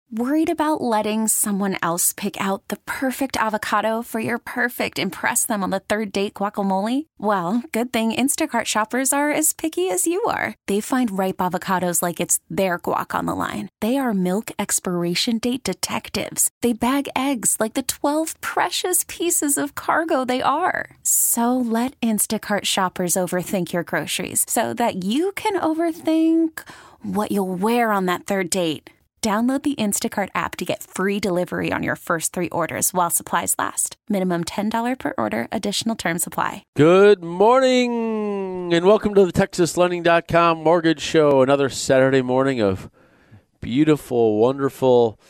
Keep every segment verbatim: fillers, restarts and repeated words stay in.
Worried about letting someone else pick out the perfect avocado for your perfect impress them on the third date guacamole? Well, good thing Instacart shoppers are as picky as you are. They find ripe avocados like it's their guac on the line. They are milk expiration date detectives. They bag eggs like the twelve precious pieces of cargo they are. So let Instacart shoppers overthink your groceries so that you can overthink what you'll wear on that third date. Download the Instacart app to get free delivery on your first three orders while supplies last. Minimum ten dollars per order. Additional terms apply. Good morning and welcome to the Texas Lending dot com Mortgage Show. Another Saturday morning of beautiful, wonderful,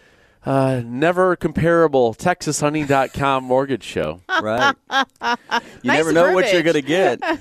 uh, never comparable Texas Lending dot com Mortgage Show. Right. You Nice never know what you're verbiage. going to get.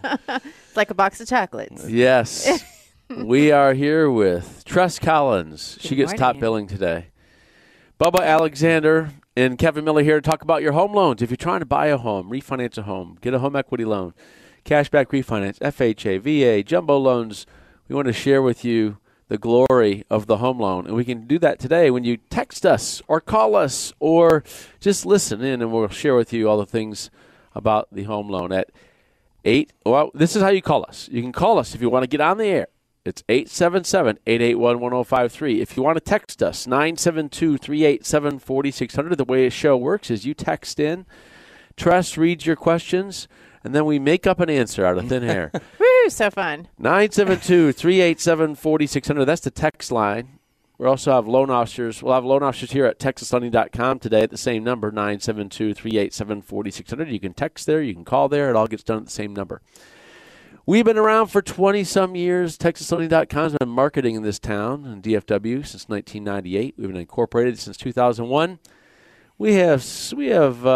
It's like a box of chocolates. Yes. We are here with Tress Collins. She Good gets top morning. billing today. Bubba Alexander and Kevin Miller here to talk about your home loans. If you're trying to buy a home, refinance a home, get a home equity loan, cashback refinance, F H A, V A, jumbo loans, we want to share with you the glory of the home loan. And we can do that today when you text us or call us or just listen in, and we'll share with you all the things about the home loan at eight. Well, this is how you call us. You can call us if you want to get on the air. It's eight seven seven, eight eight one, one oh five three. If you want to text us, nine seven two, three eight seven, four six zero zero. The way a show works is you text in, Tress reads your questions, and then we make up an answer out of thin air. Woo, so fun. nine seven two, three eight seven, four six zero zero. That's the text line. We also have loan officers. We'll have loan officers here at Texas Lending dot com today at the same number, nine seven two, three eight seven, four six zero zero. You can text there. You can call there. It all gets done at the same number. We've been around for twenty-some years. Texas Lending dot com has been marketing in this town in D F W since nineteen ninety-eight. We've been incorporated since two thousand one. We have we have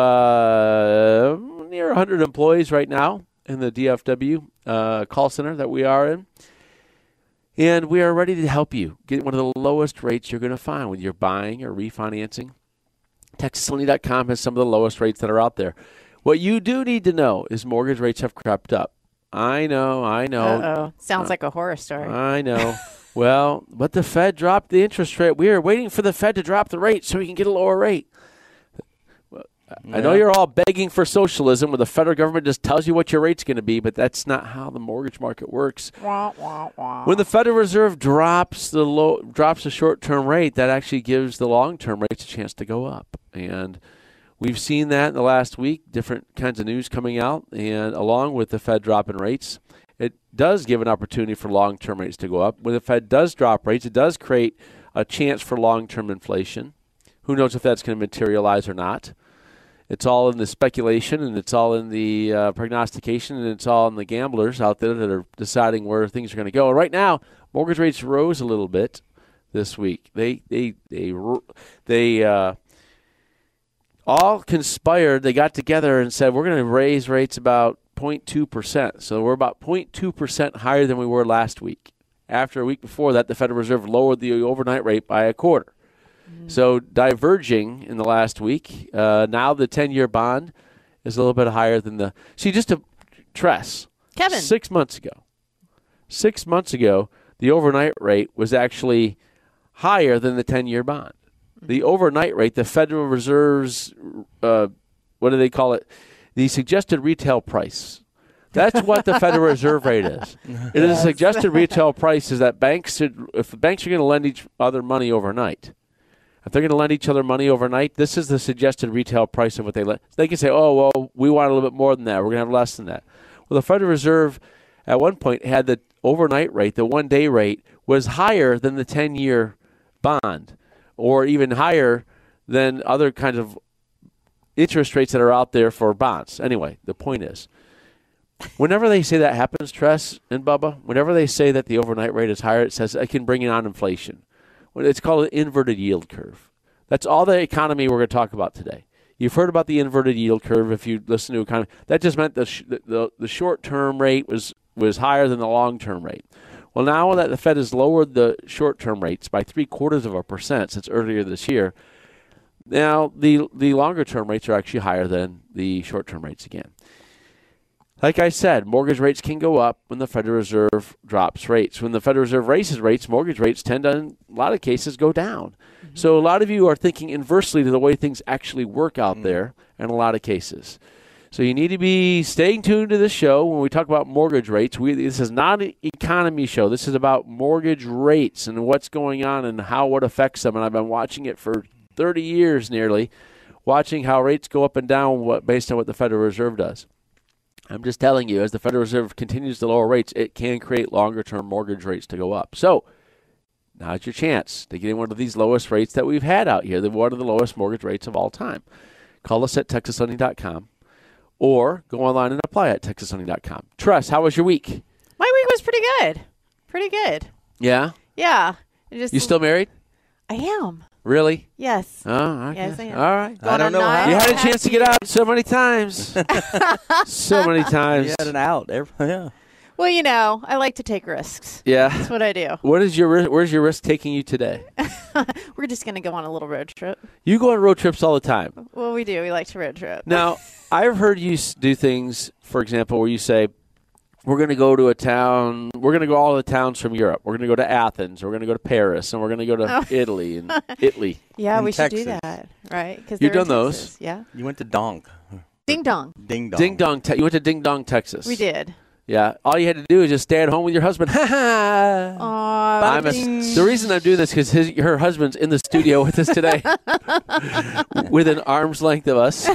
uh, near one hundred employees right now in the D F W uh, call center that we are in. And we are ready to help you get one of the lowest rates you're going to find when you're buying or refinancing. Texas Lending dot com has some of the lowest rates that are out there. What you do need to know is mortgage rates have crept up. I know, I know. Uh-oh. Sounds Uh, like a horror story. I know. Well, but the Fed dropped the interest rate. We are waiting for the Fed to drop the rate so we can get a lower rate. I know you're all begging for socialism where the federal government just tells you what your rate's going to be, but that's not how the mortgage market works. Wah, wah, wah. When the Federal Reserve drops the low, drops the short-term rate, that actually gives the long-term rates a chance to go up. And we've seen that in the last week, different kinds of news coming out, and along with the Fed dropping rates, it does give an opportunity for long-term rates to go up. When the Fed does drop rates, it does create a chance for long-term inflation. Who knows if that's going to materialize or not? It's all in the speculation, and it's all in the uh, prognostication, and it's all in the gamblers out there that are deciding where things are going to go. And right now, mortgage rates rose a little bit this week. They they they they uh, all conspired. They got together and said, we're going to raise rates about zero point two percent. So we're about zero point two percent higher than we were last week. After a week before that, the Federal Reserve lowered the overnight rate by a quarter. So diverging in the last week, uh, now the ten-year bond is a little bit higher than the – see, just to Tress. Kevin. Six months ago. Six months ago, the overnight rate was actually higher than the ten-year bond. The overnight rate, the Federal Reserve's uh, – what do they call it? The suggested retail price. That's what the Federal Reserve rate is. It is a suggested retail price is that banks should – if the banks are going to lend each other money overnight – if they're going to lend each other money overnight, this is the suggested retail price of what they lend. They can say, oh, well, we want a little bit more than that. We're going to have less than that. Well, the Federal Reserve at one point had the overnight rate, the one-day rate, was higher than the ten-year bond or even higher than other kinds of interest rates that are out there for bonds. Anyway, the point is, whenever they say that happens, Tress and Bubba, whenever they say that the overnight rate is higher, it says it can bring on inflation. It's called an inverted yield curve. That's all the economy we're going to talk about today. You've heard about the inverted yield curve if you listen to economy. That just meant the sh- the, the short-term rate was, was higher than the long-term rate. Well, now that the Fed has lowered the short-term rates by three-quarters of a percent since earlier this year, now the, the longer-term rates are actually higher than the short-term rates again. Like I said, mortgage rates can go up when the Federal Reserve drops rates. When the Federal Reserve raises rates, mortgage rates tend to, in a lot of cases, go down. Mm-hmm. So a lot of you are thinking inversely to the way things actually work out mm-hmm. there in a lot of cases. So you need to be staying tuned to this show when we talk about mortgage rates. We, this is not an economy show. This is about mortgage rates and what's going on and how it affects them. And I've been watching it for thirty years nearly, watching how rates go up and down what, based on what the Federal Reserve does. I'm just telling you, as the Federal Reserve continues to lower rates, it can create longer-term mortgage rates to go up. So now's your chance to get in one of these lowest rates that we've had out here, one of the lowest mortgage rates of all time. Call us at texas lending dot com or go online and apply at texas lending dot com. Tress, how was your week? My week was pretty good. Pretty good. Yeah? Yeah. It just You still married? I am. Really? Yes. Oh, okay. Yes, I am. All right. Going I don't on know nine how. You had a and chance to half get out years. so many times. so many times. You had an out. Every, yeah. Well, you know, I like to take risks. Yeah. That's what I do. What is your ri- Where's your risk taking you today? We're just going to go on a little road trip. You go on road trips all the time. Well, we do. We like to road trip. Now, I've heard you s- do things, for example, where you say, we're going to go to a town, we're going to go all the towns from Europe. We're going to go to Athens, we're going to go to Paris, and we're going to go to Oh. Italy and Italy. Yeah, In we should do Texas. that, right? 'Cause You've they're in done those? Texas. Yeah. You went to Donk. Ding dong. Ding dong. Ding Dong, te- you went to Ding Dong, Texas. We did. Yeah. All you had to do is just stay at home with your husband. Ha ha. Aw, I'm a, the reason I'm doing this is because her husband's in the studio with us today, with an arm's length of us.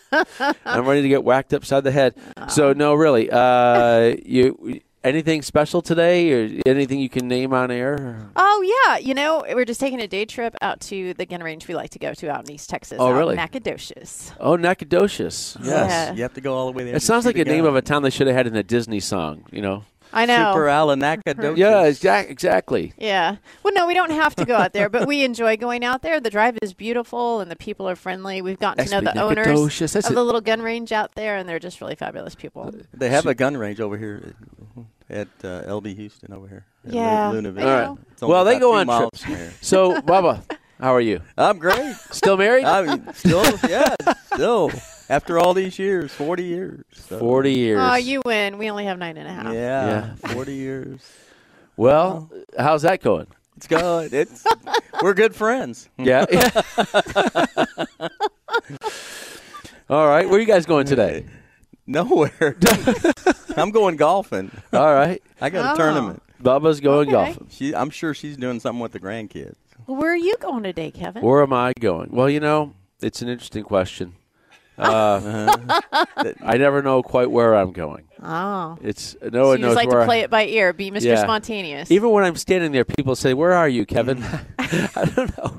I'm ready to get whacked upside the head. So no, really, uh, you anything special today, or anything you can name on air? Oh, yeah. You know, we're just taking a day trip out to the gun range we like to go to out in East Texas. Oh, out really? in Nacogdoches. Oh, Nacogdoches. Yes. Yeah. You have to go all the way there. It to sounds see like the a name gun. of a town they should have had in a Disney song. You know? I know. Super Alanacadocious. Yeah, exact, exactly. Yeah. Well, no, we don't have to go out there, but we enjoy going out there. The drive is beautiful, and the people are friendly. We've gotten to know the owners Nacogdoches, that's of it. the little gun range out there, and they're just really fabulous people. They have a gun range over here at uh, L B Houston over here. at Yeah, Luna I Vista. All right. know. It's only Well, they about go two on miles trips. from here. So, Bubba, how are you? I'm great. Still married? I mean, still, yeah, still. After all these years, forty years. So. Forty years. Oh, you win. We only have nine and a half. Yeah, Yeah. forty years. Well, how's that going? It's good. It's we're good friends. Yeah. All right. Where are you guys going today? Nowhere. I'm going golfing. All right. I got a Oh. tournament. Bubba's going Okay. golfing. She, I'm sure she's doing something with the grandkids. Well, where are you going today, Kevin? Where am I going? Well, you know, it's an interesting question. Uh, I never know quite where I'm going. Oh. It's no So one you knows just like where to I- play it by ear, be Mister Yeah. Spontaneous. Even when I'm standing there, people say, "Where are you, Kevin?" I don't know.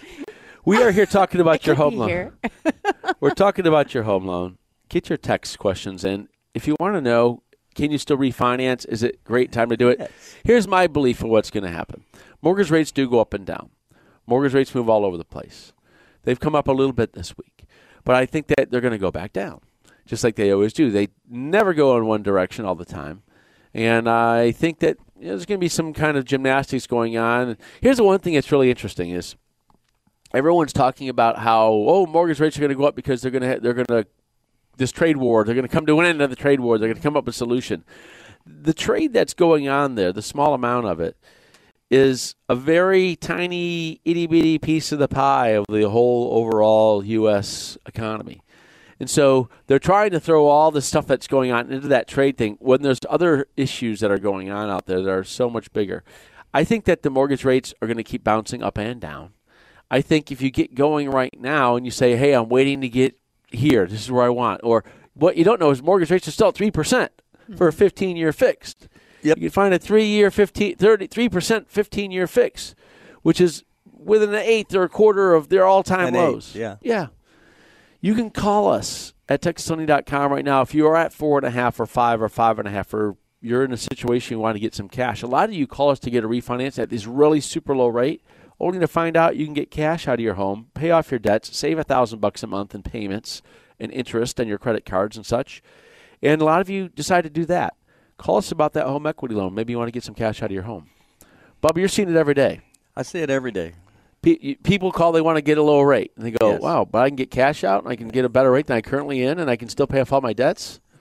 We are here talking about your could home be loan. here. We're talking about your home loan. Get your text questions in. If you want to know, can you still refinance? Is it a great time to do it? Yes. Here's my belief of what's going to happen. Mortgage rates do go up and down. Mortgage rates move all over the place. They've come up a little bit this week. But I think that they're going to go back down, just like they always do. They never go in one direction all the time. And I think that you know, there's going to be some kind of gymnastics going on. Here's the one thing that's really interesting is everyone's talking about how, oh, mortgage rates are going to go up because they're going to they're going to this trade war. They're going to come to an end of the trade war. They're going to come up with a solution. The trade that's going on there, the small amount of it, is a very tiny, itty-bitty piece of the pie of the whole overall U S economy. And so they're trying to throw all the stuff that's going on into that trade thing when there's other issues that are going on out there that are so much bigger. I think that the mortgage rates are going to keep bouncing up and down. I think if you get going right now and you say, hey, I'm waiting to get here, this is where I want, or what you don't know is mortgage rates are still at three percent for a fifteen-year fixed. Yep. You can find a three-year, fifteen, thirty-three percent fifteen-year fix, which is within an eighth or a quarter of their all-time An lows. eighth, yeah. Yeah. You can call us at texas lending dot com right now if you are at four and a half or five or five and a half, or you're in a situation you want to get some cash. A lot of you call us to get a refinance at this really super low rate, only to find out you can get cash out of your home, pay off your debts, save a thousand bucks a month in payments and interest on your credit cards and such. And a lot of you decide to do that. Call us about that home equity loan. Maybe you want to get some cash out of your home. Bubba, you're seeing it every day. I see it every day. Pe- people call, they want to get a lower rate. And they go, Yes. wow, but I can get cash out and I can get a better rate than I currently in and I can still pay off all my debts?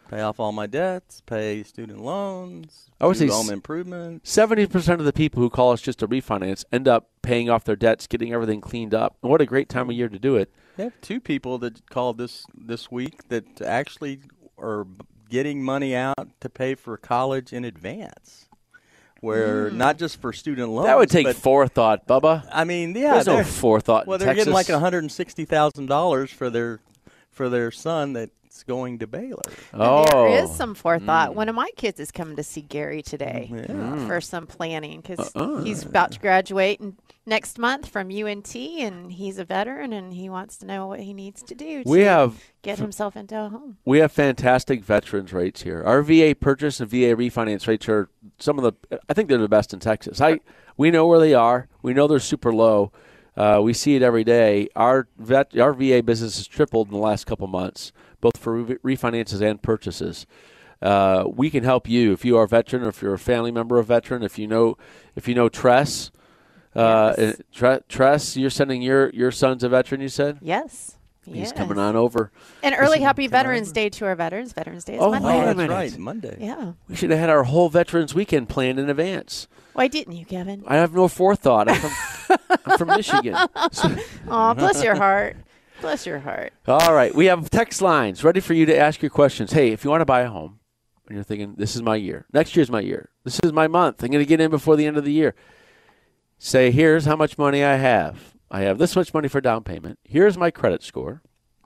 Pay off all my debts, pay student loans, I would do say home s- improvements. seventy percent of the people who call us just to refinance end up paying off their debts, getting everything cleaned up. And what a great time of year to do it. I have two people that called this this week that actually are getting money out to pay for college in advance. Where not just for student loans. That would take but, forethought, Bubba. I mean, yeah. There's no they're- forethought Well, in they're Texas. getting like one hundred sixty thousand dollars for their for their son that's going to Baylor. Oh. There is some forethought. One of my kids is coming to see Gary today Yeah. for some planning because Uh-uh. he's about to graduate in, next month from U N T, and he's a veteran, and he wants to know what he needs to do We to have get himself into a home. we have fantastic veterans rates here. Our V A purchase and V A refinance rates are some of the I think they're the best in Texas. I we know where they are. We know they're super low. Uh, we see it every day. Our vet, our V A business has tripled in the last couple months, both for re- refinances and purchases. Uh, we can help you if you are a veteran, or if you're a family member of a veteran. If you know, if you know Tress, uh, Yes. uh, Tre- Tress, you're sending your your son's a veteran. You said Yes. he's yes. coming on over. And early Happy Veterans Day to our veterans. Veterans Day is Oh, Monday. wait a Oh, that's minute. right, Monday. Yeah. We should have had our whole Veterans Weekend planned in advance. Why didn't you, Kevin? I have no forethought. I'm from, I'm from Michigan. So- Oh, bless your heart. Bless your heart. all right, we have text lines ready for you to ask your questions. Hey, if you want to buy a home and you're thinking, this is my year, next year's my year, this is my month, I'm going to get in before the end of the year, say, here's how much money I have. I have this much money for down payment. Here's my credit score.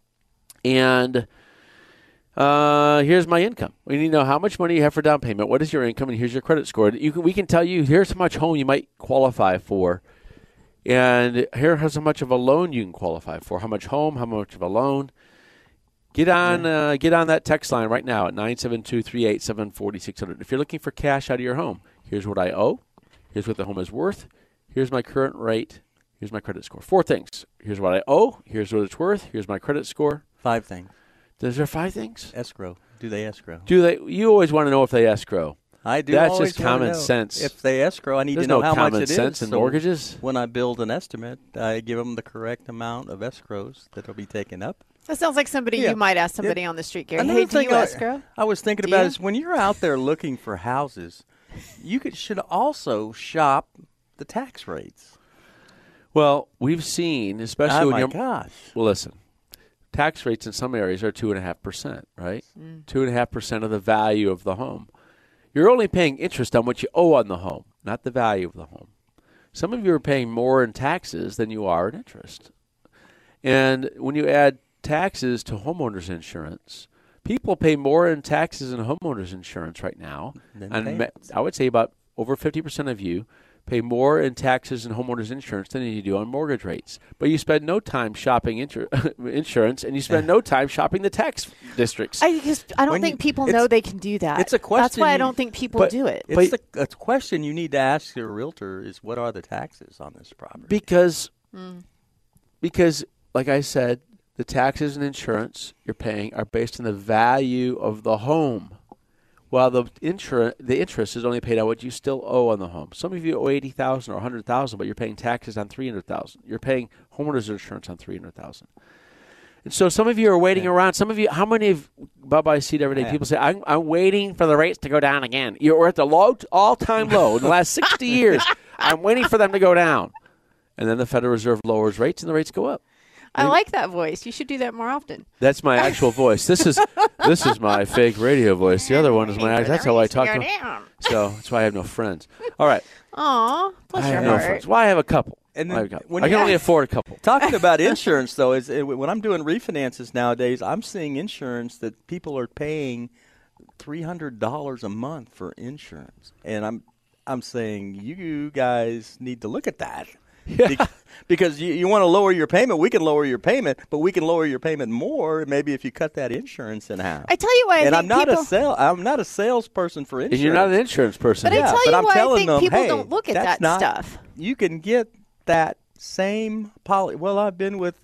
And uh, here's my income. We need to know how much money you have for down payment. What is your income? And here's your credit score. You can, we can tell you, here's how much home you might qualify for. And here's how much of a loan you can qualify for. How much home, how much of a loan. Get on uh, get on that text line right now at nine seven two, three eight seven, four six zero zero. If you're looking for cash out of your home, here's what I owe. Here's what the home is worth. Here's my current rate. Here's my credit score. Four things. Here's what I owe. Here's what it's worth. Here's my credit score. Five things. Is there five things? Escrow. Do they escrow? Do they? You always want to know if they escrow. I do. That's always just wanna common know. sense. If they escrow, I need There's to know no how common much it is. sense in so mortgages. When I build an estimate, I give them the correct amount of escrows that will be taken up. That sounds like somebody Yeah. you might ask somebody on the street, Gary. Another Hey, do thing you I- escrow? I was thinking Do about you? is when you're out there looking for houses, you could, should also shop the tax rates. Well, we've seen, especially Oh when my you're gosh! well, listen. Tax rates in some areas are two and a half percent, right? Two and a half percent of the value of the home. You're only paying interest on what you owe on the home, not the value of the home. Some of you are paying more in taxes than you are in interest. And when you add taxes to homeowners insurance, people pay more in taxes and homeowners insurance right now. Than And ma- payments. I would say about over fifty percent of you pay more in taxes and homeowners insurance than you do on mortgage rates. But you spend no time shopping insur- insurance, and you spend no time shopping the tax districts. I just I don't When think you- people it's- know they can do that. it's a That's question why I you- don't think people but- do it. It's the a question you need to ask your realtor is what are the taxes on this property? Because, because, like I said, the taxes and insurance you're paying are based on the value of the home, while the insur- the interest is only paid on what you still owe on the home. Some of you owe eighty thousand or a hundred thousand, but you're paying taxes on three hundred thousand. You're paying homeowners insurance on three hundred thousand. And so some of you are waiting around. Some of you, how many of Bubba I see it every day? Yeah. People say, I'm, I'm waiting for the rates to go down again. You're at the low, all-time low in the last sixty years. I'm waiting for them to go down. And then the Federal Reserve lowers rates and the rates go up. I like that voice. You should do that more often. That's my actual voice. This is this is my fake radio voice. The other one is my. That's how I talk to. So that's why I have no friends. All right, Aw, bless I your have no heart. friends. Why I have a couple? And then I, have a couple. when I you- can only afford a couple. Talking about insurance, though, is uh, when I'm doing refinances nowadays, I'm seeing insurance that people are paying three hundred dollars a month for insurance, and I'm I'm saying you guys need to look at that. Be- because you, you want to lower your payment, we can lower your payment, but we can lower your payment more maybe if you cut that insurance in half. I tell you why I and think I'm not people, a sale. I'm not a salesperson for insurance. And you're not an insurance person. But I Yeah, tell but you I'm why I telling think them, people hey, don't look at that's that not- stuff. You can get that same poly. Well, I've been with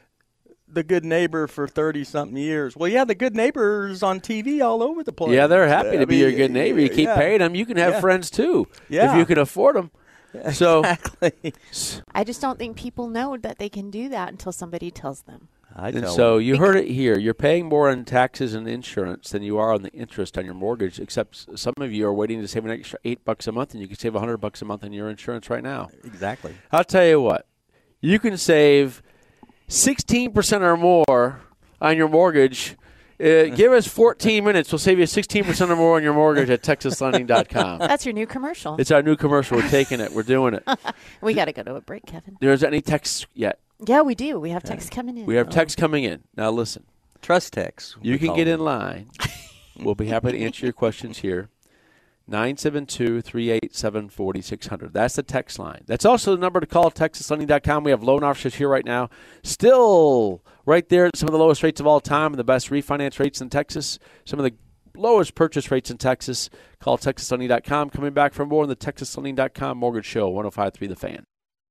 the Good Neighbor for thirty something years. Well, yeah, the Good Neighbor's on T V all over the place. Yeah, they're happy I to be mean, your good neighbor. You keep yeah. paying them. You can have Yeah. friends too Yeah. if you can afford them. So Exactly. I just don't think people know that they can do that until somebody tells them. I And tell so them. you heard it here. You're paying more on taxes and insurance than you are on the interest on your mortgage, except some of you are waiting to save an extra eight bucks a month, and you can save one hundred bucks a month on your insurance right now. Exactly. I'll tell you what. You can save sixteen percent or more on your mortgage. Uh, give us fourteen minutes. We'll save you sixteen percent or more on your mortgage at texas lending dot com. That's your new commercial. It's our new commercial. We're taking it. We're doing it. We got to go to a break, Kevin. There's any texts yet? Yeah, we do. We have texts coming in. We have texts coming in. Now listen. Trust text. You we can call get them. in line. We'll be happy to answer your questions here. nine seven two, three eight seven, four six zero zero. That's the text line. That's also the number to call, texas lending dot com. We have loan officers here right now. Still right there at some of the lowest rates of all time and the best refinance rates in Texas. Some of the lowest purchase rates in Texas. Call texas lending dot com. Coming back for more on the texas lending dot com Mortgage Show, one oh five point three The Fan.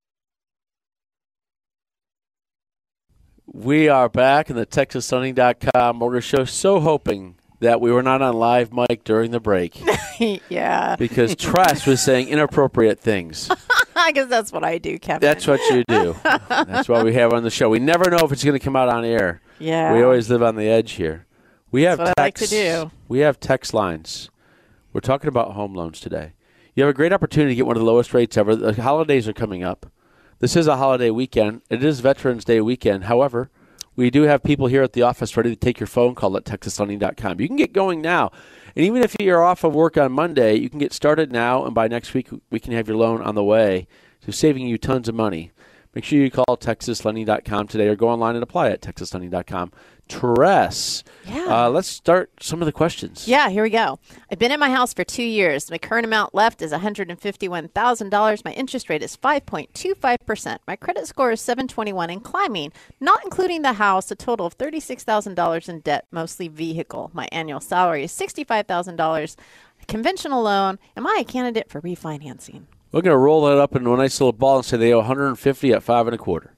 We are back in the texas lending dot com Mortgage Show. So hoping that we were not on live mic during the break. Yeah. Because Tress was saying inappropriate things. I guess that's what I do, Kevin. That's what you do. That's why we have on the show. We never know if it's going to come out on air. Yeah. We always live on the edge here. We have That's what I like to texts. do. We have text lines. We're talking about home loans today. You have a great opportunity to get one of the lowest rates ever. The holidays are coming up. This is a holiday weekend. It is Veterans Day weekend. However, we do have people here at the office ready to take your phone call at texas lending dot com. You can get going now. And even if you're off of work on Monday, you can get started now, and by next week, we can have your loan on the way. So saving you tons of money. Make sure you call texas lending dot com today or go online and apply at texas lending dot com. Tress, Yeah. uh, let's start some of the questions. Yeah, here we go. I've been in my house for two years. My current amount left is one hundred fifty-one thousand dollars. My interest rate is five point two five percent. My credit score is seven twenty-one and climbing, not including the house, a total of thirty-six thousand dollars in debt, mostly vehicle. My annual salary is sixty-five thousand dollars. Conventional loan. Am I a candidate for refinancing? We're going to roll that up into a nice little ball and say they owe one hundred fifty at five and a quarter.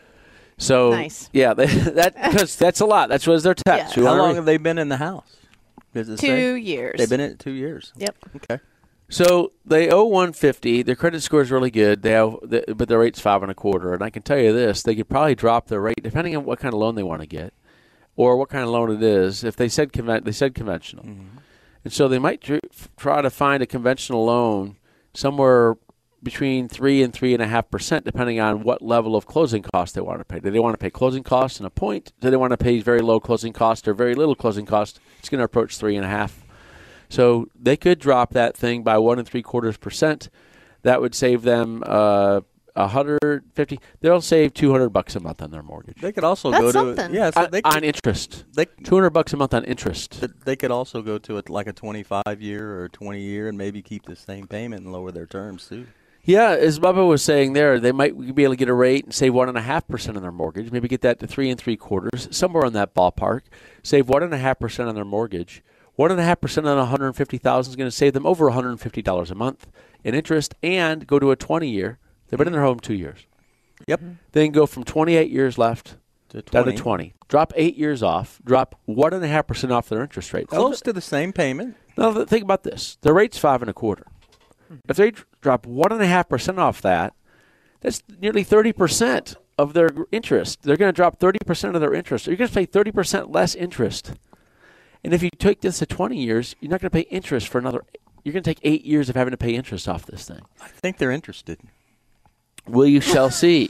So, Nice. yeah, they, that because that's a lot. That's what their tax. Yeah. You How wanna long re- have they been in the house? Does it Two say? years. They've been in it two years. Yep. Okay. So they owe one hundred fifty. Their credit score is really good. They have, the, but their rate's five and a quarter. And I can tell you this: they could probably drop their rate depending on what kind of loan they want to get, or what kind of loan it is. If they said conven- they said conventional, Mm-hmm. and so they might tr- try to find a conventional loan somewhere between three and three and a half percent, depending on what level of closing costs they want to pay. Do they want to pay closing costs and a point? Do they want to pay very low closing cost or very little closing cost? It's going to approach three and a half. So they could drop that thing by one and three quarters percent. That would save them uh, a hundred fifty. They'll save two hundred bucks a month on their mortgage They could also That's go something. to yeah. So on, they on could, interest. they, Two hundred bucks a month on interest. they could also go to it like a twenty-five year or twenty year and maybe keep the same payment and lower their terms too. Yeah, as Bubba was saying there, they might be able to get a rate and save one and a half percent on their mortgage. Maybe get that to three and three quarters, somewhere in that ballpark. Save one and a half percent on their mortgage. One and a half percent on one hundred fifty thousand is going to save them over one hundred fifty dollars a month in interest, and go to a twenty year. They've been in their home two years. Yep. Then go from twenty-eight years left To down twenty. to twenty. Drop eight years off. Drop one and a half percent off their interest rate. Close to the same payment. Now th- think about this: their rate's five and a quarter. If they dr- drop one and a half percent off that, that's nearly thirty percent of their interest. They're going to drop thirty percent of their interest. You're going to pay thirty percent less interest. And if you take this to twenty years, you're not going to pay interest for another. You're going to take eight years of having to pay interest off this thing. I think they're interested. Well, you shall see.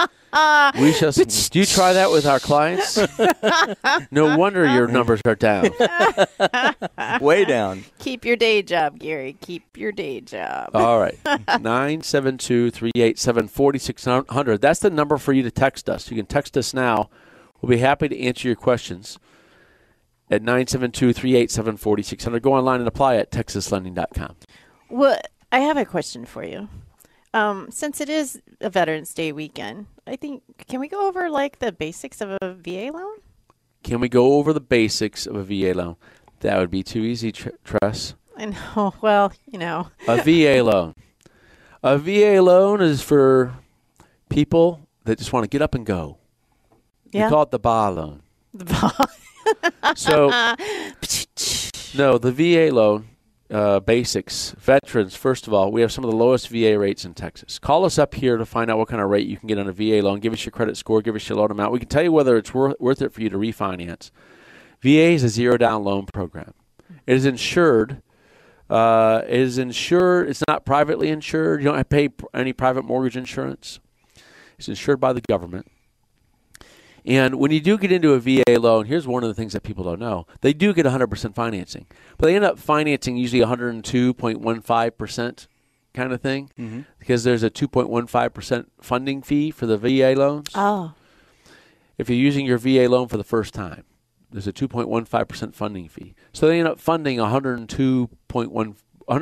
We shall see. Do you try that with our clients? No wonder your numbers are down. Way down. Keep your day job, Gary. Keep your day job. All right. nine seven two, three eight seven, four six zero zero. That's the number for you to text us. You can text us now. We'll be happy to answer your questions at nine seven two, three eight seven, four six zero zero. Go online and apply at texas lending dot com. Well, I have a question for you. Um, since it is a Veterans Day weekend, I think, can we go over like the basics of a V A loan? Can we go over the basics of a V A loan? That would be too easy, Tr- Tress. I know. Well, you know. A V A loan. A V A loan is for people that just want to get up and go. Yeah. We call it the B A loan. The So, no, the V A loan uh, basics. Veterans, first of all, we have some of the lowest V A rates in Texas. Call us up here to find out what kind of rate you can get on a V A loan. Give us your credit score. Give us your loan amount. We can tell you whether it's worth, worth it for you to refinance. V A is a zero-down loan program. It is insured. Uh, it is insured. It's not privately insured. You don't have to pay pr- any private mortgage insurance. It's insured by the government. And when you do get into a V A loan, here's one of the things that people don't know. They do get one hundred percent financing. But they end up financing usually one hundred two point one five percent kind of thing mm-hmm. because there's a two point one five percent funding fee for the V A loans. Oh. If you're using your V A loan for the first time, there's a two point one five percent funding fee. So they end up funding one hundred two point one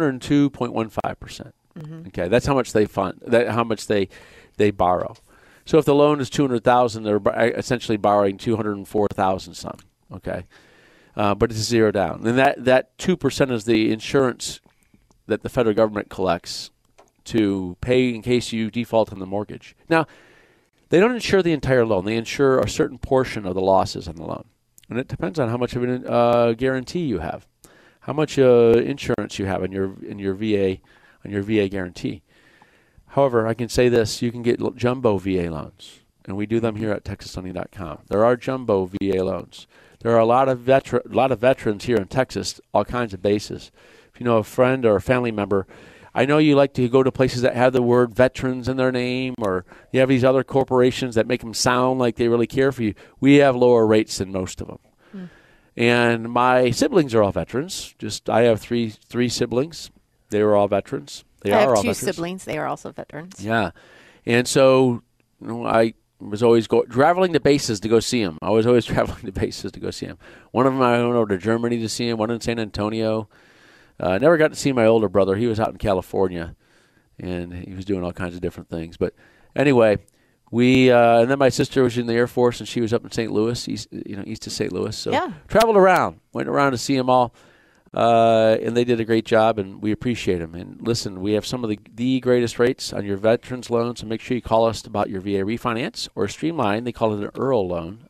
five percent. Mm-hmm. Okay, that's how much they fund, that how much they they borrow. So if the loan is two hundred thousand dollars, they're essentially borrowing two hundred four thousand dollars some, okay? Uh, but it's zero down. And that, that two percent is the insurance that the federal government collects to pay in case you default on the mortgage. Now, they don't insure the entire loan. They insure a certain portion of the losses on the loan. And it depends on how much of a uh, guarantee you have, how much uh, insurance you have in your in your V A, on your V A guarantee. However, I can say this, you can get jumbo V A loans, and we do them here at Texas Lending dot com. There are jumbo V A loans. There are a lot of veteran, a lot of veterans here in Texas, all kinds of bases. If you know a friend or a family member, I know you like to go to places that have the word veterans in their name, or you have these other corporations that make them sound like they really care for you. We have lower rates than most of them. Mm. And my siblings are all veterans. Just I have three three siblings. They were all veterans. They I are have all two veterans. siblings. They are also veterans. Yeah. And so you know, I was always go, traveling to bases to go see them. I was always traveling to bases to go see them. One of them I went over to Germany to see him, one in San Antonio. Uh, I never got to see my older brother. He was out in California, and he was doing all kinds of different things. But anyway, we uh, and then my sister was in the Air Force, and she was up in Saint Louis, east, you know, east of Saint Louis. So yeah. traveled around, went around to see them all. Uh, and they did a great job, and we appreciate them. And listen, we have some of the, the greatest rates on your veterans loans, so make sure you call us about your V A refinance or Streamline. They call it an E R L loan,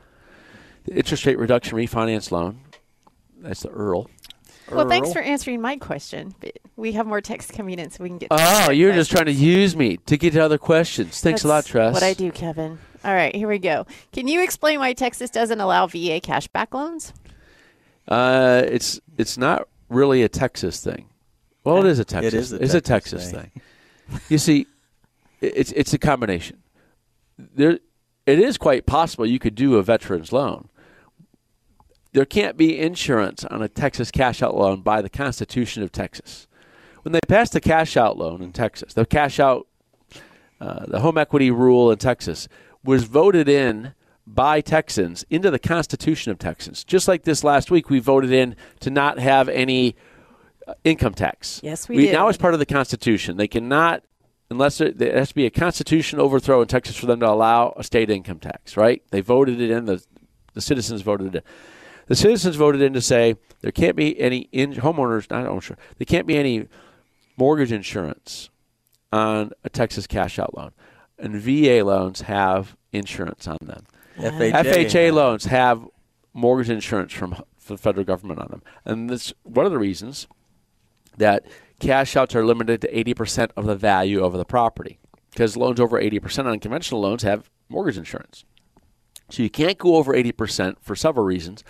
the interest rate reduction refinance loan. That's the E R L. Well, thanks for answering my question. But we have more texts coming in, so we can get. Oh, you're just trying to use me to get to other questions. Thanks That's a lot, Tress. What I do, Kevin. All right, here we go. Can you explain why Texas doesn't allow V A cashback loans? Uh, it's it's not really a Texas thing. Well, it is a Texas. It is a it's Texas a Texas thing. thing. You see, it's it's a combination. There, it is quite possible you could do a veteran's loan. There can't be insurance on a Texas cash-out loan by the Constitution of Texas. When they passed the cash-out loan in Texas, the cash-out, uh, the home equity rule in Texas was voted in by Texans into the Constitution of Texas. Just like this last week, we voted in to not have any uh, income tax. Yes, we, we did. Now it's part of the Constitution. They cannot, unless there, there has to be a Constitution overthrow in Texas for them to allow a state income tax, right? They voted it in. The, the citizens voted it in. The citizens voted in to say there can't be any in, homeowners, not ownership, there can't be any mortgage insurance on a Texas cash-out loan. And V A loans have insurance on them. F H A, F H A loans have mortgage insurance from, from the federal government on them. And that's one of the reasons that cash outs are limited to eighty percent of the value of the property, because loans over eighty percent on conventional loans have mortgage insurance. So you can't go over eighty percent for several reasons.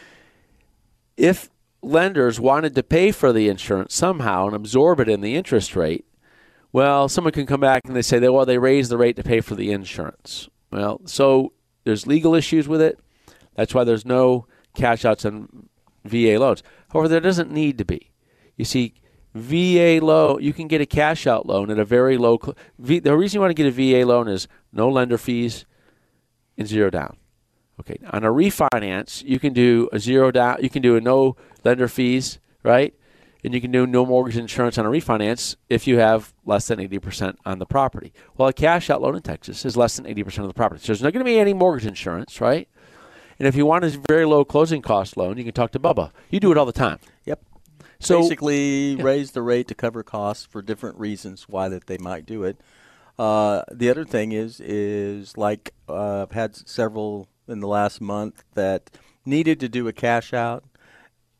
If lenders wanted to pay for the insurance somehow and absorb it in the interest rate, well, someone can come back and they say, that, well, they raised the rate to pay for the insurance. Well, so there's legal issues with it. That's why there's no cash outs on V A loans. However, there doesn't need to be. You see, V A loan, you can get a cash out loan at a very low. Cl- v, the reason you want to get a V A loan is no lender fees and zero down. Okay, on a refinance, you can do a zero down. You can do a no lender fees, right? And you can do no mortgage insurance on a refinance if you have less than eighty percent on the property. Well, a cash out loan in Texas is less than eighty percent of the property. So there's not going to be any mortgage insurance, right? And if you want a very low closing cost loan, you can talk to Bubba. You do it all the time. Yep. So basically, yeah. raise the rate to cover costs for different reasons why that they might do it. Uh, the other thing is, is like uh, I've had several in the last month that needed to do a cash out.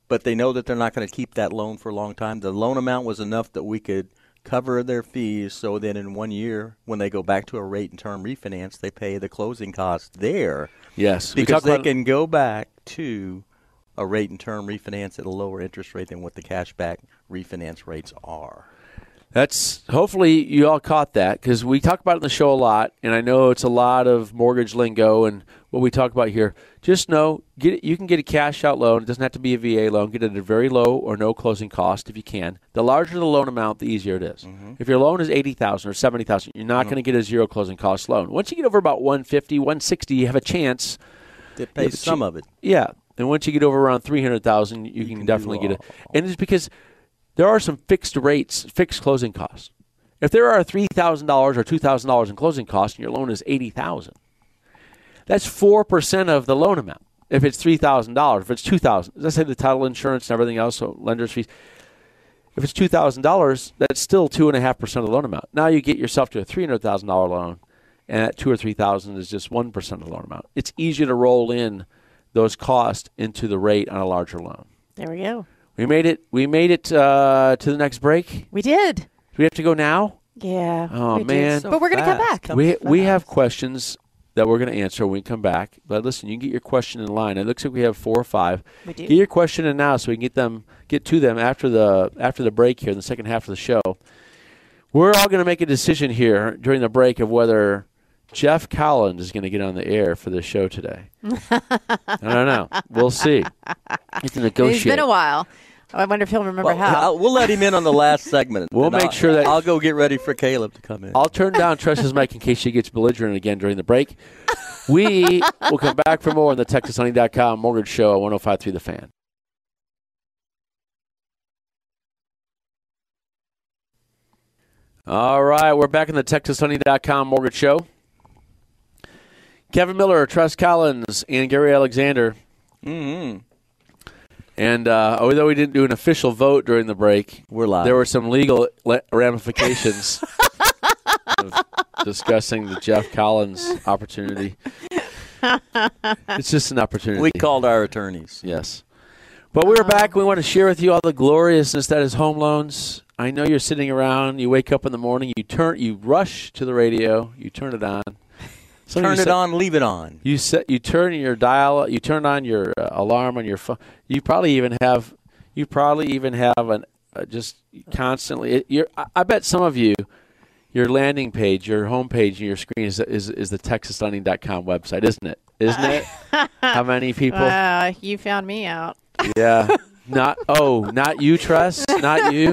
but they know that they're not going to keep that loan for a long time. The loan amount was enough that we could cover their fees, so then in one year, when they go back to a rate and term refinance, they pay the closing costs there. Yes. Because they can go back to a rate and term refinance at a lower interest rate than what the cashback refinance rates are. That's hopefully you all caught that, because we talk about it in the show a lot, and I know it's a lot of mortgage lingo and what we talk about here. Just know get it, you can get a cash out loan. It doesn't have to be a V A loan. Get it at a very low or no closing cost if you can. The larger the loan amount, the easier it is. Mm-hmm. If your loan is eighty thousand dollars or seventy thousand dollars, you're not mm-hmm. going to get a zero closing cost loan. Once you get over about one fifty, one sixty, you have a chance. It pays some of it. Yeah, and once you get over around three hundred thousand dollars, you, you can, can definitely get it. And it's because there are some fixed rates, fixed closing costs. If there are three thousand dollars or two thousand dollars in closing costs and your loan is eighty thousand dollars, that's four percent of the loan amount. If it's three thousand dollars, if it's two thousand dollars, let's say the title insurance and everything else, so lender's fees. If it's two thousand dollars, that's still two point five percent of the loan amount. Now you get yourself to a three hundred thousand dollars loan, and that two thousand or three thousand dollars is just one percent of the loan amount. It's easier to roll in those costs into the rate on a larger loan. There we go. We made it. We made it uh, to the next break. We did. Do we have to go now? Yeah. Oh we man! So but we're going to come back. Come we fast. we have questions that we're going to answer when we come back. But listen, you can get your question in line. It looks like we have four or five. We do. Get your question in now so we can get them get to them after the after the break here in the second half of the show. We're all going to make a decision here during the break of whether Jeff Collins is going to get on the air for the show today. I don't know. We'll see. It's to negotiate. It's been a while. I wonder if he'll remember well, how. I'll, we'll let him in on the last segment. We'll make I'll, sure that I'll go get ready for Caleb to come in. I'll turn down Tressa's mic in case she gets belligerent again during the break. We will come back for more on the Texas Honey dot com Mortgage Show at one oh five point three The Fan. All right, we're back in the Texas Honey dot com Mortgage Show. Kevin Miller, Tress Collins, and Gary Alexander. Mm-hmm. And uh, although we didn't do an official vote during the break, we're live. There were some legal le- ramifications of discussing the Jeff Collins opportunity. It's just an opportunity. We called our attorneys. Yes. But we're back. We want to share with you all the gloriousness that is home loans. I know you're sitting around. You wake up in the morning. You turn. You rush to the radio. You turn it on. Some turn it set, on, leave it on. You set, you turn your dial, you turn on your uh, alarm on your phone. You probably even have, you probably even have an uh, just constantly. It, you're, I, I bet some of you, your landing page, your home page, and your screen is is, is the Texas Honey dot com website, isn't it? Isn't it? How many people? Uh, you found me out. Yeah. Not oh, not you, Tress, not you.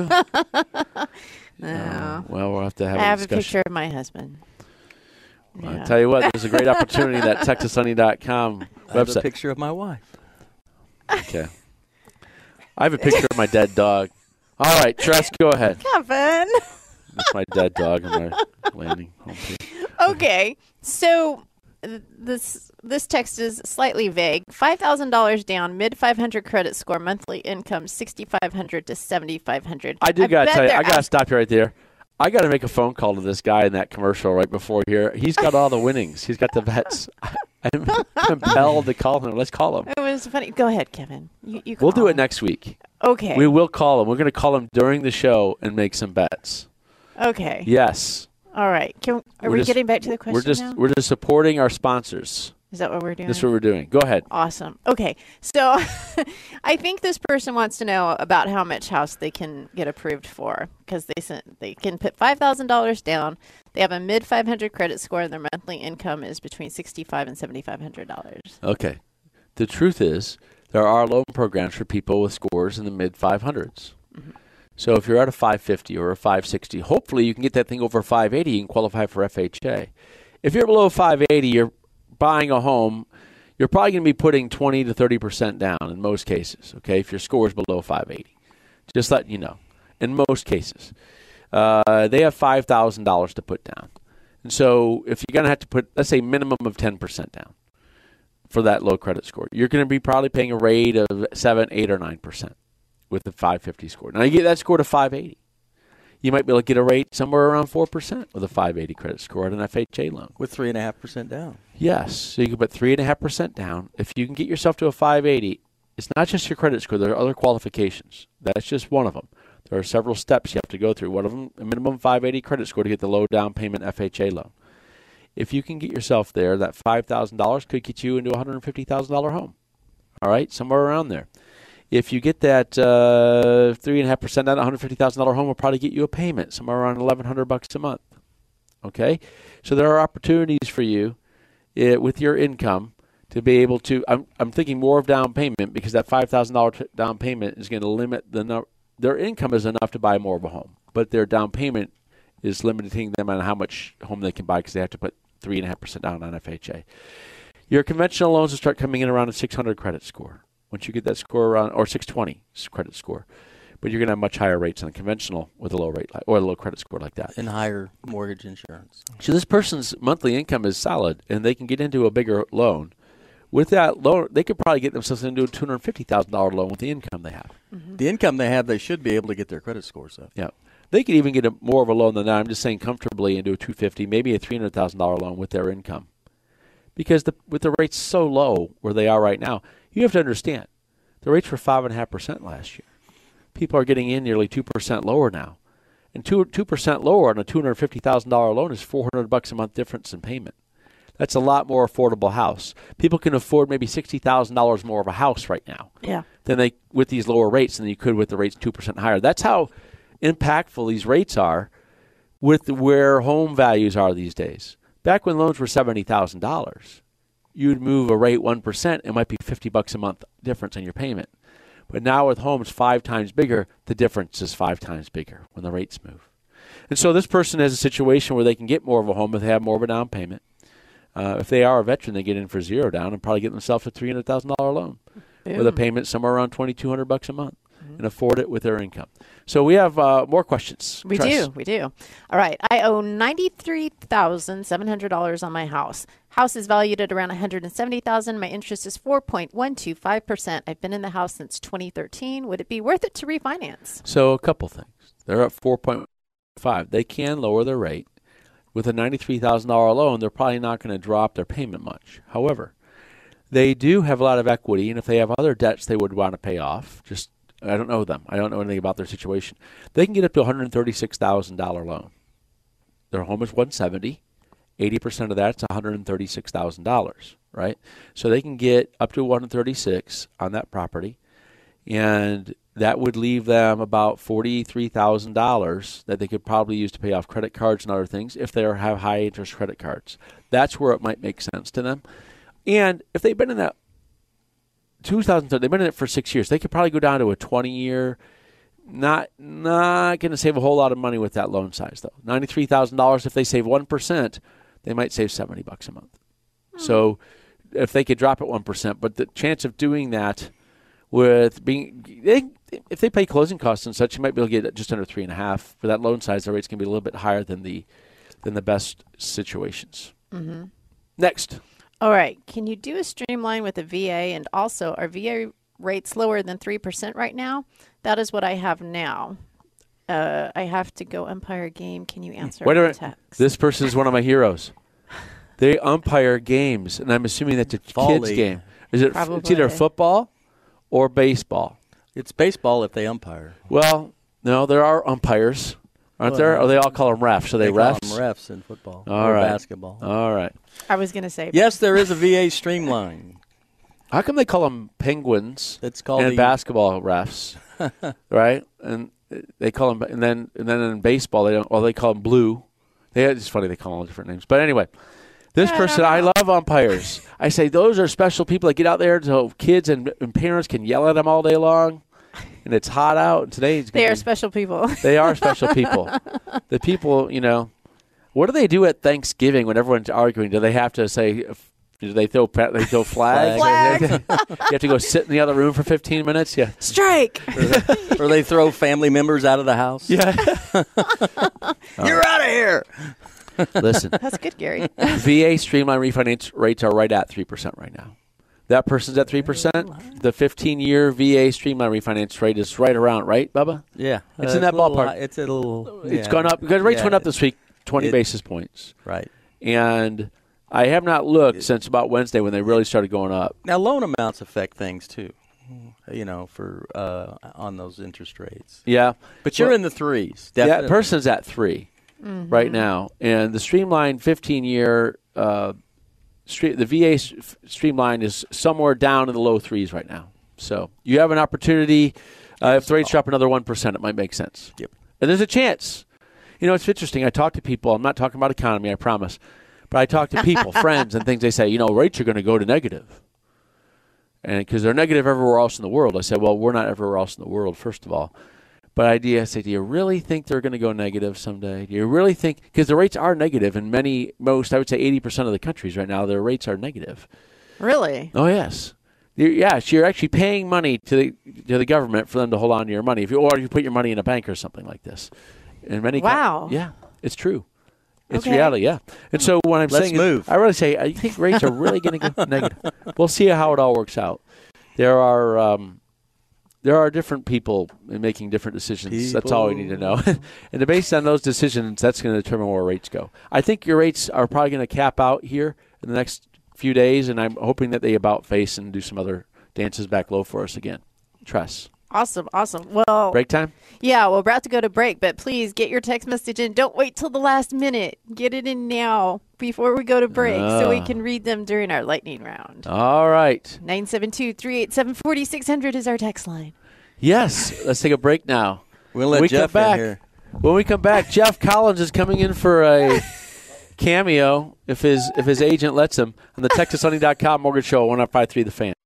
No. Uh, well, we'll have to have. I a have discussion. a picture of my husband. Well, Yeah. I'll tell you what, there's a great opportunity that Texas Honey dot com website. I have a picture of my wife. Okay. I have a picture of my dead dog. All right, Tress, go ahead. Kevin. That's my dead dog on my landing home page. Okay, so th- this this text is slightly vague. Five thousand dollars down, mid five hundred credit score, monthly income sixty five hundred to seventy five hundred. I do gotta tell you, I gotta ask- stop you right there. I got to make a phone call to this guy in that commercial right before here. He's got all the winnings. He's got the vets. I'm compelled to call him. Let's call him. It was funny. Go ahead, Kevin. You, you We'll call do it him. next week. Okay. We will call him. We're going to call him during the show and make some bets. Okay. Yes. All right. Can, are We're we just- getting back to the question We're just now? we're just supporting our sponsors. Is that what we're doing? That's what we're doing. Go ahead. Awesome. Okay. So I think this person wants to know about how much house they can get approved for, because they sent, they can put five thousand dollars down. They have a mid five hundred credit score, and their monthly income is between sixty-five hundred dollars and seven thousand five hundred dollars. Okay. The truth is, there are loan programs for people with scores in the mid five hundreds. Mm-hmm. So if you're at a five fifty or a five sixty, hopefully you can get that thing over five eighty. You can qualify for F H A. If you're below five eighty, you're buying a home, you're probably going to be putting twenty to thirty percent down in most cases, okay, if your score is below five eighty. Just letting you know. In most cases. Uh, they have five thousand dollars to put down. And so if you're going to have to put, let's say, minimum of ten percent down for that low credit score, you're going to be probably paying a rate of seven, eight, or nine percent with the five fifty score. Now, you get that score to five eighty. You might be able to get a rate somewhere around four percent with a five eighty credit score at an F H A loan. With three point five percent down. Yes. So you can put three point five percent down. If you can get yourself to a five eighty, it's not just your credit score. There are other qualifications. That's just one of them. There are several steps you have to go through. One of them, a minimum five eighty credit score to get the low down payment F H A loan. If you can get yourself there, that five thousand dollars could get you into a one hundred fifty thousand dollars home. All right, somewhere around there. If you get that uh, three point five percent on a one hundred fifty thousand dollars home, will probably get you a payment somewhere around eleven hundred bucks a month. Okay? So there are opportunities for you uh, with your income to be able to, I'm, I'm thinking more of down payment because that five thousand dollars t- down payment is going to limit the number. Their income is enough to buy more of a home, but their down payment is limiting them on how much home they can buy because they have to put three point five percent down on F H A. Your conventional loans will start coming in around a six hundred credit score. Once you get that score around, or six twenty credit score. But you're going to have much higher rates than a conventional with a low rate like, or a low credit score like that. And higher mortgage insurance. So this person's monthly income is solid, and they can get into a bigger loan. With that loan, they could probably get themselves into a two hundred fifty thousand dollars loan with the income they have. Mm-hmm. The income they have, they should be able to get their credit scores up. Yeah. They could even get a, more of a loan than that. I'm just saying comfortably into a two hundred fifty thousand dollars, maybe a three hundred thousand dollars loan with their income. Because the, with the rates so low where they are right now, you have to understand, the rates were five point five percent last year. People are getting in nearly two percent lower now. And two, 2% lower on a two hundred fifty thousand dollars loan is four hundred bucks a month difference in payment. That's a lot more affordable house. People can afford maybe sixty thousand dollars more of a house right now Yeah. than they with these lower rates than you could with the rates two percent higher. That's how impactful these rates are with where home values are these days. Back when loans were seventy thousand dollars, you'd move a rate one percent, it might be fifty bucks a month difference in your payment. But now with homes five times bigger, the difference is five times bigger when the rates move. And so this person has a situation where they can get more of a home if they have more of a down payment. Uh, if they are a veteran, they get in for zero down and probably get themselves a three hundred thousand dollars loan Boom. With a payment somewhere around twenty-two hundred bucks a month mm-hmm. and afford it with their income. So we have uh, more questions. We Tress. do. We do. All right. I owe ninety-three thousand seven hundred dollars on my house. House is valued at around one hundred seventy thousand dollars. My interest is four point one two five percent. I've been in the house since twenty thirteen. Would it be worth it to refinance? So a couple things. They're at four point five. They can lower their rate. With a ninety-three thousand dollars loan, they're probably not going to drop their payment much. However, they do have a lot of equity, and if they have other debts they would want to pay off, just I don't know them. I don't know anything about their situation. They can get up to a one hundred thirty-six thousand dollars loan. Their home is one hundred seventy thousand dollars. eighty percent of that's one hundred thirty-six thousand dollars, right? So they can get up to one hundred thirty-six thousand dollars on that property, and that would leave them about forty-three thousand dollars that they could probably use to pay off credit cards and other things if they have high-interest credit cards. That's where it might make sense to them. And if they've been in that two thousand thirty, they've been in it for six years, they could probably go down to a twenty-year. Not not going to save a whole lot of money with that loan size, though. ninety-three thousand dollars, if they save one percent, they might save seventy bucks a month. Mm. So if they could drop it one percent, but the chance of doing that with being they, if they pay closing costs and such, you might be able to get just under three and a half for that loan size. The rate's going to be a little bit higher than the than the best situations. Mm-hmm. Next, all right. Can you do a streamline with a V A? And also, are V A rates lower than three percent right now? That is what I have now. Uh, I have to go umpire a game. Can you answer Wait a my minute. text? This person is one of my heroes. They umpire games, and I'm assuming that's a Fall kids league. game. Is it? Probably. It's either football or baseball. It's baseball if they umpire. Well, no, there are umpires, aren't Well, there? Or they all call them refs. Are they, They refs? call them refs in football All or right. basketball. All right. I was going to say. Yes, there is a V A streamline. How come they call them penguins It's called and the basketball refs, right? And they call them, and then and then in baseball they don't. Well, they call them blue. They it's funny they call them all different names. But anyway, this I person, I love umpires. I say those are special people that get out there so kids and, and parents can yell at them all day long, and it's hot out. And today it's They gonna are be- special people. They are special people. The people, you know, what do they do at Thanksgiving when everyone's arguing? Do they have to say? Do they throw pa- they throw flags? Flag. You have to go sit in the other room for fifteen minutes. Yeah. Strike. or they throw family members out of the house. Yeah. You're out of here. Listen, That's good, Gary. V A streamline refinance rates are right at three percent right now. That person's at three percent. The fifteen-year V A streamline refinance rate is right around, right, Bubba? Yeah, It's uh, in that a little ballpark. high- It's a little. It's yeah. gone up because rates Yeah, went up this week, twenty it- basis points. Right. And I have not looked since about Wednesday when they really started going up. Now, loan amounts affect things too. you know, for uh, on those interest rates. Yeah. But you're Well, in the threes, definitely. Yeah, person's at three Mm-hmm. right now. And the Streamline fifteen-year, uh, street, the V A s- Streamline is somewhere down in the low threes right now. So you have an opportunity. Uh, if the rates drop another one percent, it might make sense. Yep. And there's a chance. You know, it's interesting. I talk to people. I'm not talking about economy, I promise. But I talk to people, friends, and things. They say, you know, rates are going to go to negative. And because they're negative everywhere else in the world. I said, well, we're not everywhere else in the world, first of all. But idea, I say, do you really think they're going to go negative someday? Do you really think, because the rates are negative in many, most, I would say eighty percent of the countries right now, their rates are negative. Really? Oh, yes. You're, yes, you're actually paying money to the to the government for them to hold on to your money. If you, or if you put your money in a bank or something like this. In many Wow. co- yeah, it's true. It's Okay. reality, yeah. And so what I'm Let's saying move. is, I really say, I think rates are really going to go negative. We'll see how it all works out. There are um, there are different people in making different decisions. That's all we need to know. And based on those decisions, that's going to determine where rates go. I think your rates are probably going to cap out here in the next few days, and I'm hoping that they about face and do some other dances back low for us again. Tress. Awesome, awesome. Well, Break time? yeah, we're about to go to break, but please get your text message in. Don't wait till the last minute. Get it in now before we go to break so we Ah. can read them during our lightning round. All right. nine seven two, three eight seven, four six zero zero is our text line. Yes. Let's take a break now. We'll let When we Jeff come in back, here. When we come back, Jeff Collins is coming in for a cameo if his if his agent lets him on the Texas Hunting dot com Mortgage Show, one oh five point three The Fan.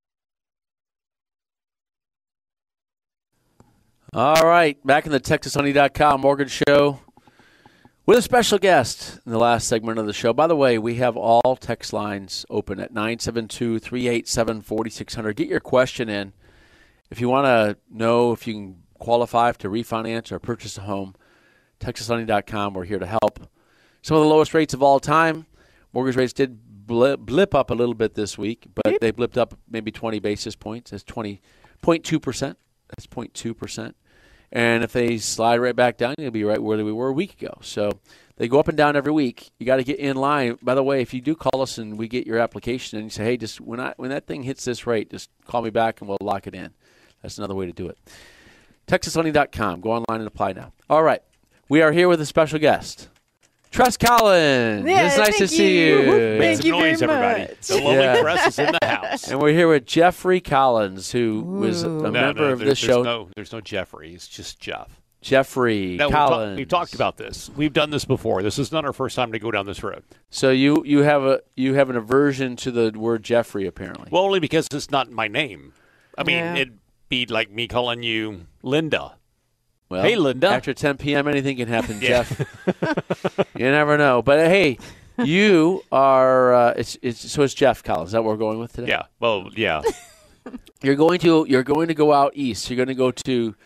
All right, back in the Texas Hunting dot com Mortgage Show with a special guest in the last segment of the show. By the way, we have all text lines open at nine seven two, three eight seven, four six zero zero. Get your question in. If you want to know if you can qualify to refinance or purchase a home, Texas Hunting dot com, we're here to help. Some of the lowest rates of all time. Mortgage rates did blip, blip up a little bit this week, but they blipped up maybe twenty basis points. That's twenty point two percent. That's zero point two percent. And if they slide right back down, you'll be right where we were a week ago. So they go up and down every week. You got to get in line. By the way, if you do call us and we get your application and you say, hey, just when I when that thing hits this rate, just call me back and we'll lock it in. That's another way to do it. Texas Hunting dot com. Go online and apply now. All right. We are here with a special guest. Tress Collins. Yeah, it's nice thank to see you. you. Thank Make some you noise, very everybody. much. The lovely Yeah. press is in the house. And we're here with Jeffrey Collins, who was a Ooh. No, member no, of there- this there's show. No, there's no Jeffrey. It's just Jeff. Jeffrey No, we've, talk- Collins. we've talked about this. We've done this before. This is not our first time to go down this road. So you, you have a you have an aversion to the word Jeffrey, apparently. Well, only because it's not my name. I mean, Yeah. it'd be like me calling you Linda. Well, Hey, Linda. After ten p.m., anything can happen, Yeah. Jeff. You never know. But uh, hey, you are. Uh, it's it's so it's Jeff Collins. Is that what we're going with today? Yeah. Well, yeah. You're going to you're going to go out east. You're going to go to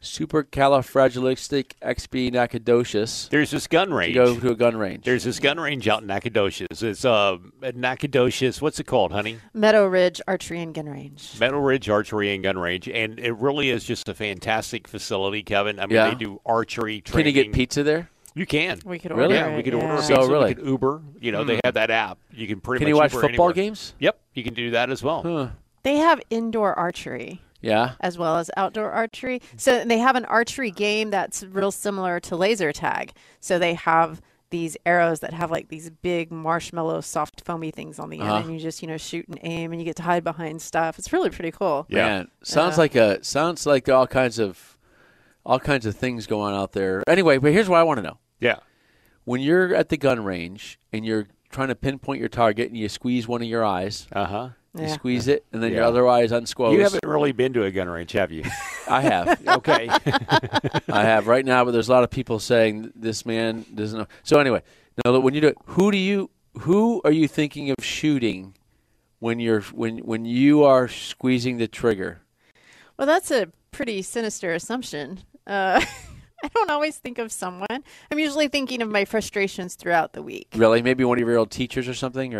Supercalifragilisticexpialidocious. There's this gun To range. go to a gun range. There's this gun range out in Nacogdoches. It's uh, at Nacogdoches. What's it called, honey? Meadow Ridge Archery and Gun Range. Meadow Ridge Archery and Gun Range, and it really is just a fantastic facility, Kevin. I mean, Yeah. they do archery Can training. you get pizza there? You can. We could Really? order Yeah, it, we could order yeah. a So, pizza. really? We could Uber. You know, they have that app. You can pretty Can you much watch Uber football anywhere. games? Yep, you can do that as well. Huh. They have indoor archery Yeah. as well as outdoor archery. So they have an archery game that's real similar to laser tag. So they have these arrows that have like these big marshmallow soft foamy things on the Uh-huh. end, and you just, you know, shoot and aim and you get to hide behind stuff. It's really pretty cool. Yeah. Man, sounds Yeah. like a sounds like all kinds of all kinds of things going out there. Anyway, but here's what I want to know. Yeah. When you're at the gun range and you're trying to pinpoint your target and you squeeze one of your eyes, Uh huh. you Yeah. squeeze it, and then your Yeah. other eye is unsquosed. You haven't really been to a gun range, have you? I have. Okay. I have right now, but there's a lot of people saying this man doesn't know. So anyway, now when you do it, who do you who are you thinking of shooting when you're when when you are squeezing the trigger? Well, that's a pretty sinister assumption. Uh, I don't always think of someone. I'm usually thinking of my frustrations throughout the week. Really, maybe one of your old teachers or something, or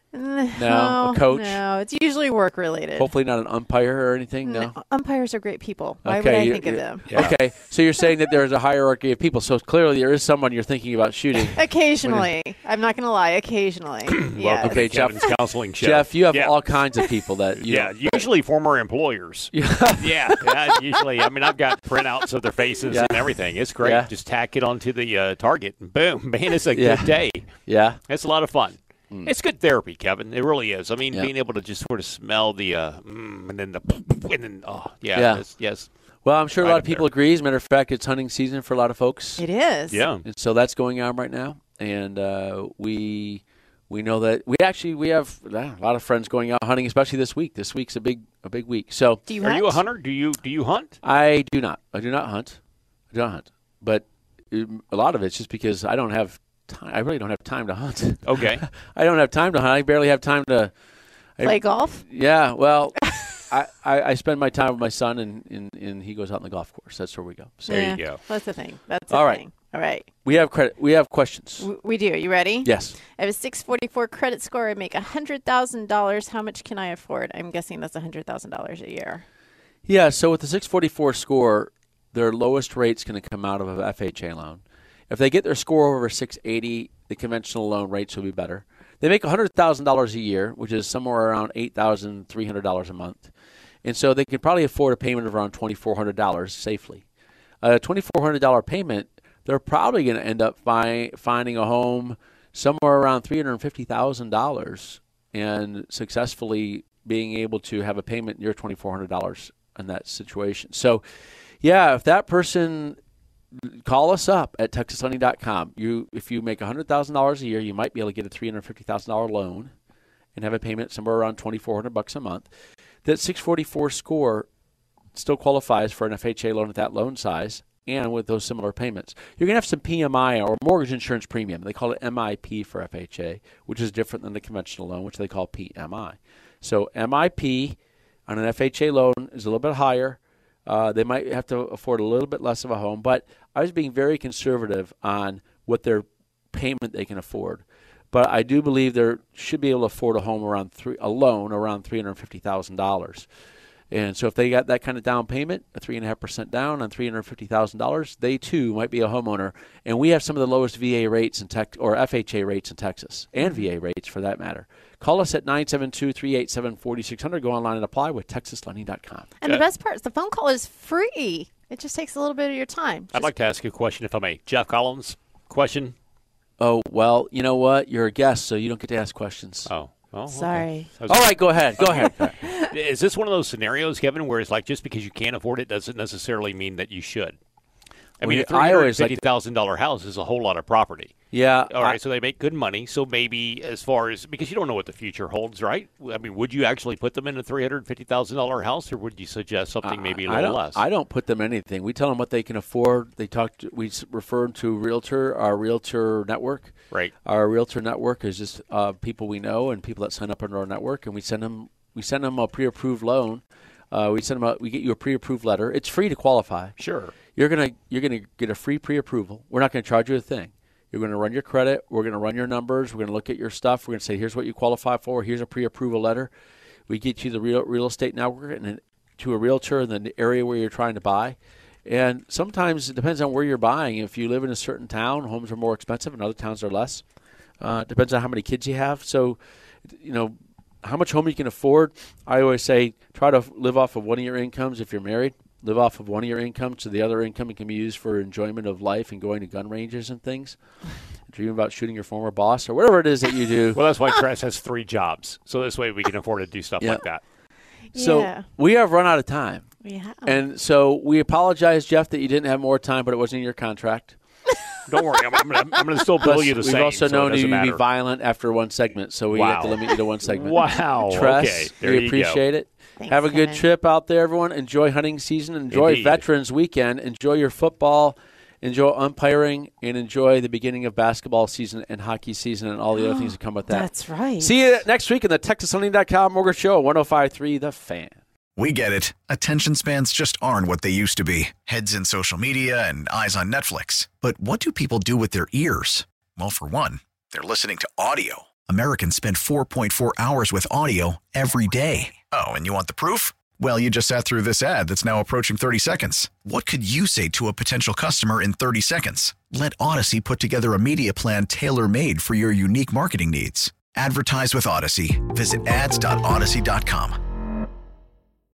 No, a coach? No, it's usually work related. Hopefully not an umpire or anything. No. No, umpires are great people. Why Okay, would I you- think of you- them? Yeah. Okay, so you're saying that there's a hierarchy of people. So clearly there is someone you're thinking about shooting. Occasionally, I'm not going to lie. Occasionally, yes. Welcome Okay, to Jeff- Kevin's counseling show. Jeff, you have yeah. all kinds of people that you Yeah, usually former employers. yeah, yeah, usually. I mean, I've got printouts of their faces Yeah. and everything. It's great. Yeah. Just tack it onto the uh, target, and boom, man, it's a Yeah. good day. yeah. It's a lot of fun. It's good therapy, Kevin. It really is. I mean, Yeah. being able to just sort of smell the, uh, mm, and then the, and then, oh, yeah, Yeah. it's- yes, Well, I'm sure a Right lot up of people there. agree. As a matter of fact, it's hunting season for a lot of folks. It is. yeah. And so that's going on right now, and uh, we we know that we actually we have uh, a lot of friends going out hunting, especially this week. This week's a big a big week. So Do you Are hunt? you a hunter? Do you do you hunt? I do not. I do not hunt. I do not hunt. But um, a lot of it's just because I don't have time. I really don't have time to hunt. Okay. I don't have time to hunt. I barely have time to Play golf? Yeah. Well, I, I, I spend my time with my son, and, and, and he goes out on the golf course. That's where we go. So There you Yeah, go. That's the thing. That's the All right. thing. All right. we have credit. We have questions. W- We do. You ready? Yes. I have a six forty-four credit score. I make one hundred thousand dollars. How much can I afford? I'm guessing that's one hundred thousand dollars a year. Yeah, so with the six forty-four score, their lowest rate's going to come out of an F H A loan. If they get their score over six eighty, the conventional loan rates will be better. They make one hundred thousand dollars a year, which is somewhere around eight thousand three hundred dollars a month. And so they can probably afford a payment of around twenty-four hundred dollars safely. A twenty-four hundred dollars payment, they're probably going to end up fi- finding a home somewhere around three hundred fifty thousand dollars and successfully being able to have a payment near twenty-four hundred dollars in that situation. So, yeah, if that person, call us up at texas lending dot com. You, if you make one hundred thousand dollars a year, you might be able to get a three hundred fifty thousand dollars loan and have a payment somewhere around twenty-four hundred bucks a month. That six forty-four score still qualifies for an F H A loan at that loan size and with those similar payments. You're going to have some P M I or mortgage insurance premium. They call it M I P for F H A, which is different than the conventional loan, which they call P M I. So M I P on an F H A loan is a little bit higher. Uh, they might have to afford a little bit less of a home, but I was being very conservative on what their payment they can afford. But I do believe they should be able to afford a home around three, a loan around three hundred fifty thousand dollars. And so if they got that kind of down payment, a three point five percent down on three hundred fifty thousand dollars, they too might be a homeowner. And we have some of the lowest V A rates in Tex- or F H A rates in Texas, and V A rates for that matter. Call us at nine seven two, three eight seven, four six zero zero. Go online and apply with texas lending dot com. And the best part is the phone call is free. It just takes a little bit of your time. I'd like to ask you a question, if I may. Jeff Collins, question? Oh, well, you know what? You're a guest, so you don't get to ask questions. Oh. Oh, okay. Sorry. I was- All right, go ahead. Go ahead. Is this one of those scenarios, Kevin, where it's like just because you can't afford it doesn't necessarily mean that you should? I Well, mean, yeah, a three I hundred always like fifty thousand dollars house is a whole lot of property. Yeah. All I- right, so they make good money. So maybe as far as, because you don't know what the future holds, right? I mean, would you actually put them in a three hundred fifty thousand dollars house, or would you suggest something maybe a I little don't, less? I don't put them in anything. We tell them what they can afford. They talk. To, we s- refer to Realtor, our Realtor network. Right. Our Realtor network is just uh, people we know and people that sign up under our network, and we send them. We send them a pre-approved loan. Uh, we send them. A, we get you a pre-approved letter. It's free to qualify. Sure. You're gonna you're gonna get a free pre-approval. We're not gonna charge you a thing. You're gonna run your credit. We're gonna run your numbers. We're gonna look at your stuff. We're gonna say, here's what you qualify for. Here's a pre-approval letter. We get you the real real estate network and then to a realtor in the area where you're trying to buy. And sometimes it depends on where you're buying. If you live in a certain town, homes are more expensive, and other towns are less. Uh, it depends on how many kids you have. So, you know, how much home you can afford. I always say try to live off of one of your incomes if you're married. Live off of one of your incomes, so the other income can be used for enjoyment of life and going to gun ranges and things. Dream about shooting your former boss or whatever it is that you do. Well, that's why Tress has three jobs. So this way we can afford to do stuff Yeah. like that. So Yeah. we have run out of time. We have. And so we apologize, Jeff, that you didn't have more time, but it wasn't in your contract. Don't worry. I'm, I'm going I'm to still bill you the We've same. also so known it you doesn't to be matter. violent after one segment, so we have to Wow. limit you to one segment. Wow. Tress, Okay. There we you appreciate go. it. Thanks, Have a good Kevin. trip out there, everyone. Enjoy hunting season. Enjoy Indeed. Veterans Weekend. Enjoy your football. Enjoy umpiring. And enjoy the beginning of basketball season and hockey season and all the other things that come with that. That's right. See you next week in the texas lending dot com Mortgage Show, one oh five point three The Fan. We get it. Attention spans just aren't what they used to be. Heads in social media and eyes on Netflix. But what do people do with their ears? Well, for one, they're listening to audio. Americans spend four point four hours with audio every day. Oh, and you want the proof? Well, you just sat through this ad that's now approaching thirty seconds. What could you say to a potential customer in thirty seconds? Let Odyssey put together a media plan tailor-made for your unique marketing needs. Advertise with Odyssey. Visit ads dot odyssey dot com.